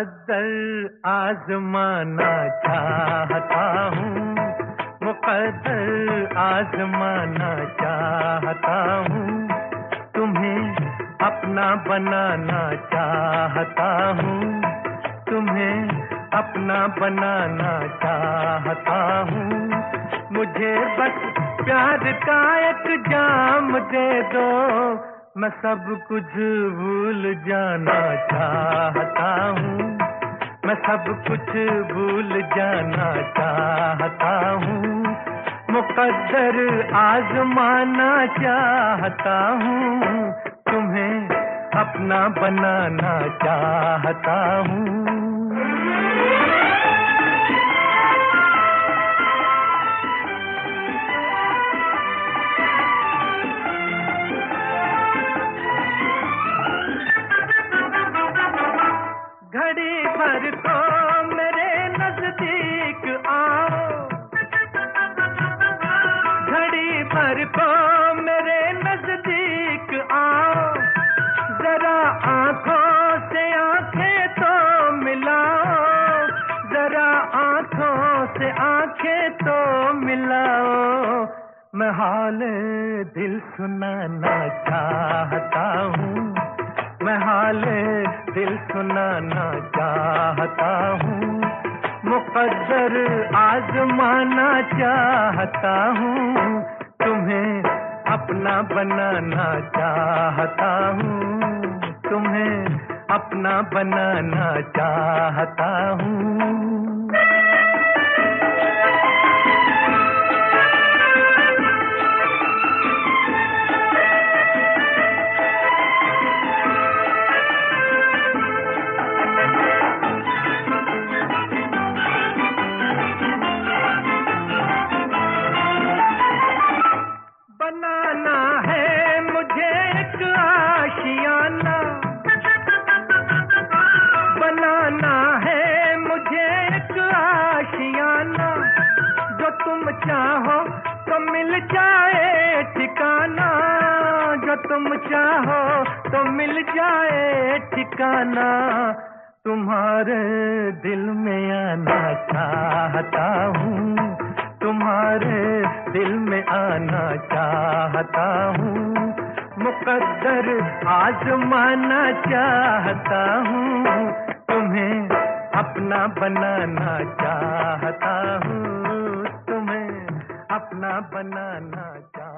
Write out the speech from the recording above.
मुकद्दर आजमाना चाहता हूँ, मुकद्दर आजमाना चाहता हूँ, तुम्हें अपना बनाना चाहता हूँ, तुम्हें अपना बनाना चाहता हूँ। मुझे बस प्यार का एक जाम दे दो, मैं सब कुछ भूल जाना चाहता हूँ, मैं सब कुछ भूल जाना चाहता हूँ। मुकद्दर आजमाना चाहता हूँ, तुम्हें अपना बनाना चाहता हूँ। घड़ी भर को मेरे नजदीक आओ, घड़ी भर को मेरे नजदीक आओ, जरा आंखों से आंखें तो मिलाओ, जरा आंखों से आंखें तो मिलाओ। मैं हाल दिल सुनाना चाहता हूँ, मैं हाल दिल सुनाना चाहता हूँ। मुकद्दर आजमाना चाहता हूँ, तुम्हें अपना बनाना चाहता हूँ, तुम्हें अपना बनाना चाहता हूँ। बनाना है मुझे एक आशियाना, बनाना है मुझे एक आशियाना, जो तुम चाहो तो मिल जाए ठिकाना, जो तुम चाहो तो मिल जाए ठिकाना। तुम्हारे दिल में आना चाहता हूँ, तुम्हारे दिल में आना चाहता हूँ। मुकद्दर आजमाना चाहता हूँ, तुम्हें अपना बनाना चाहता हूँ, तुम्हें अपना बनाना चाहता हूँ।